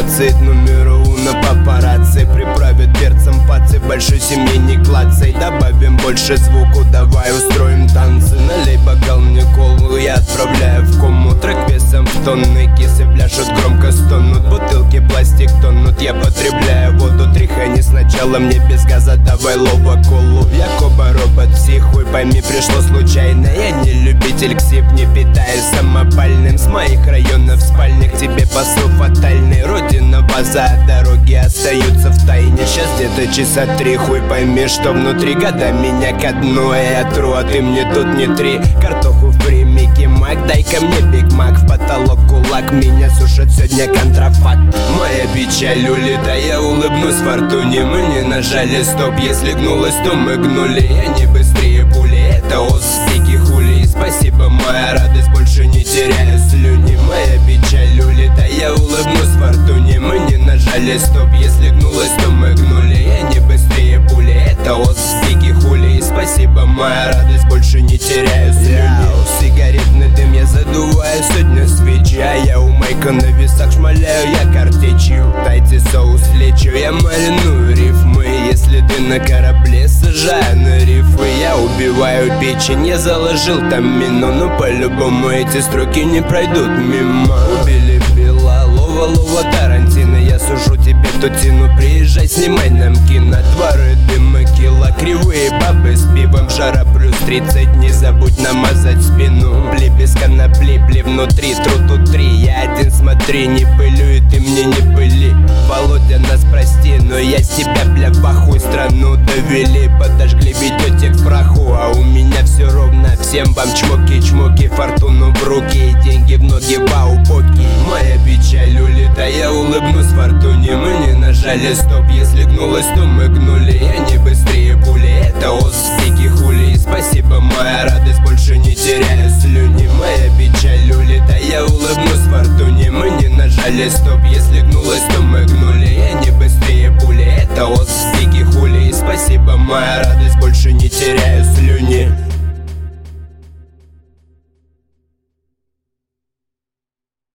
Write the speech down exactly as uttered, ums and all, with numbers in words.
дефицит номер уно папарацци. Приправят перцем пацы, большой семьи не клацай. Добавим больше звуку, давай устроим танцы. Налей бокал мне колу, я отправляю в кому. Трек весом в тонны, кисы пляшут, громко стонут. Бутылки пластик тонут, я потребляю воду. Тряхани сначала мне без газа, давай лоба колу. Якоба робот психуй, пойми, пришло случайно. Я не любитель ксип, не питаюсь самопальным. С моих районов спальных тебе посыл фатальный. Родина база, дороги остаются в тайне. Сейчас где-то часа три, хуй пойми, что внутри. Года меня ко дну, я тру, а ты мне тут не три. Картоху фри, Микки Мак, дай-ка мне Биг Мак. В потолок кулак, меня сушит сегодня контрафакт. Моя печаль улетая, улыбнусь фортуне. Мы не нажали стоп, если гнулась, то мы гнули. Я не быстрее пули, это оспики хули. Спасибо, моя радость, больше не теряю слюни. Моя печаль улетая, улыбнусь фортуне. Мы не нажали стоп, если гнулась, то мы гнули. Я не быстрее пули, это оспики хули. Спасибо, моя радость, больше не теряю слюни. Сигаретный дым я задуваю, сегодня свечи. А я у майка на весах шмаляю, я картечью. Дайте соус, лечу, я мариную рифмы. Если ты на корабле, сажаю на рифы. Я убиваю печень, я заложил там мину. Но по-любому эти строки не пройдут мимо. Убили Билла, лова, лова Тарантино. Я сужу тебе тутину, приезжай, снимай нам кино. Дворы, дымы, кило, кривые бабы с пивом. Жара плюс тридцать, не забудь намазать спину. Бли без конопли, бли внутри, тру тут три. Я один, смотри, не пылю, и ты мне не пыли. Володя, нас прости, но я с тебя, бля, в ахуй. Страну довели, подожгли, ведете к праху. А у меня все ровно, всем вам чмоки-чмоки. Фортуну в руки и деньги в ноги, вау-поки. Моя печаль улетая, улыбнусь фортуне. Мы не нажали стоп, если гнулась, то мы гнули. Я не быстрее пули, это оспики хули. Спасибо, моя радость, больше не теряю слюни. Моя печаль улетая, улыбнусь фортуне. Мы не нажали стоп,